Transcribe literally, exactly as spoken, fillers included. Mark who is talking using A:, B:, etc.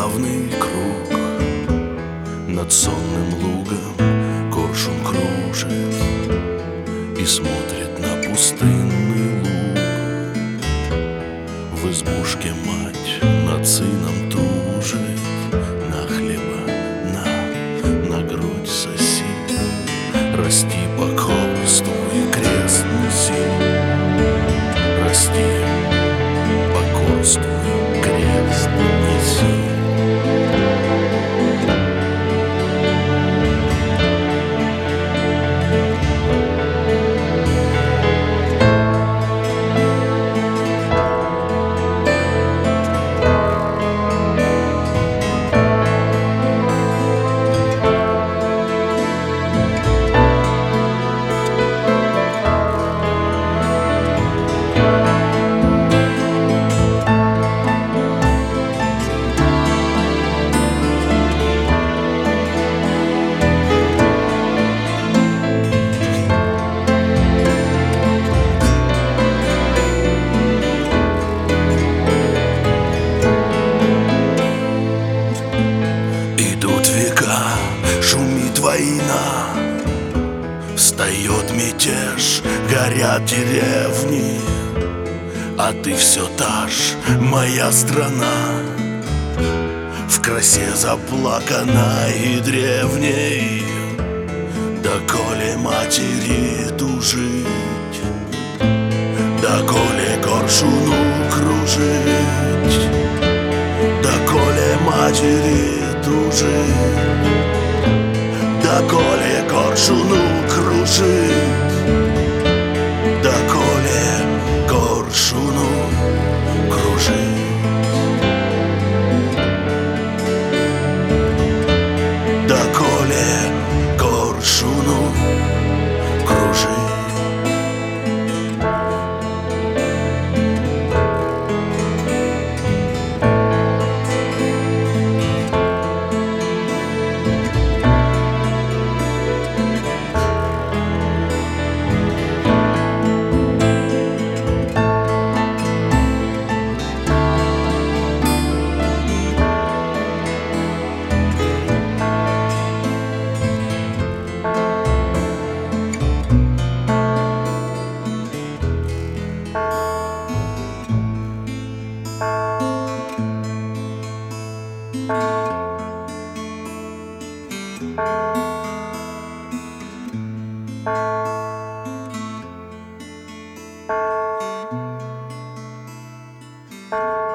A: плавный круг. Над сонным лугом коршун кружит и смотрит на пустынный луг. В избушке мать над сыном тужит, на хлеба, на, на грудь соси. Расти, покорствуй, крест неси. Расти, покорствуй, крест неси. Шумит война, встает мятеж, горят деревни, а ты все та ж, моя страна, в красе заплаканной и древней. Доколе матери тужить, доколе коршуну кружить, доколе матери тужить, доколе коршуну кружить, доколе коршуну кружить, доколе коршуну кружить.
B: Bye.